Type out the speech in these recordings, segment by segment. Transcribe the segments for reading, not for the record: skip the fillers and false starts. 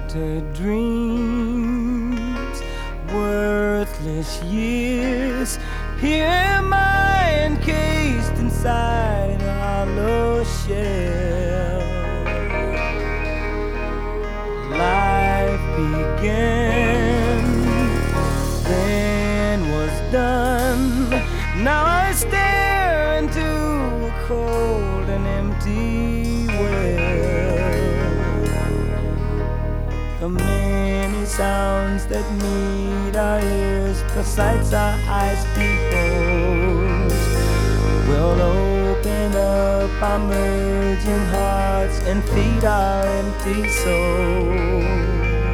shattered dreams, worthless years. Here am I encased inside a hollow shell. Life began, then was done. Now I stare into a cold and empty well. The many sounds that meet our ears, the sights our eyes behold, will open up our merging hearts and feed our empty souls.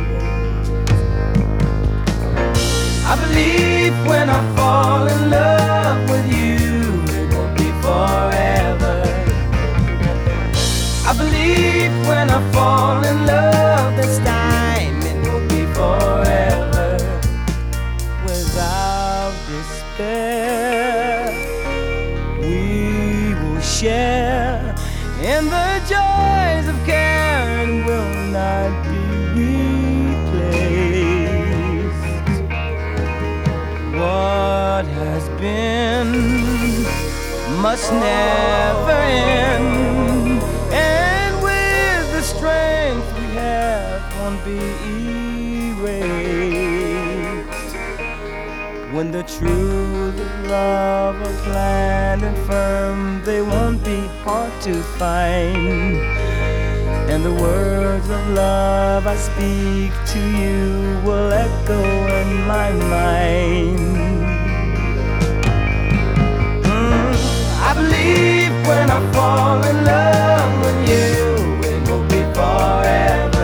I believe when I fall in love with you, it will be forever. I believe when I fall in love this time, it will be forever. Without despair, we will share in the joys of care and will not be replaced. What has been must never end, and with the strength we have won't be erased. When the truth of love are planned and firm, they won't be hard to find, and the words of love I speak to you will echo in my mind. I believe when I fall in love with you, it will be forever.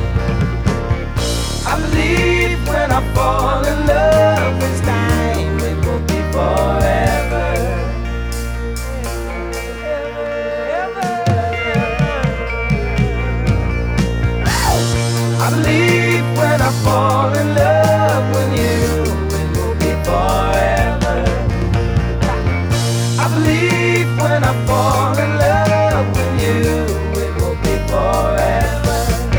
I believe when I fall in love this time, it will be forever. I believe when I fall in love with you, it will be forever. I believe when I fall in love with you, it will be forever.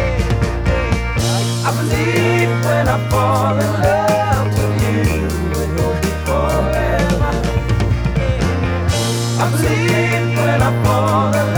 I believe when I fall in love with you, it will be forever. I believe when I fall in love.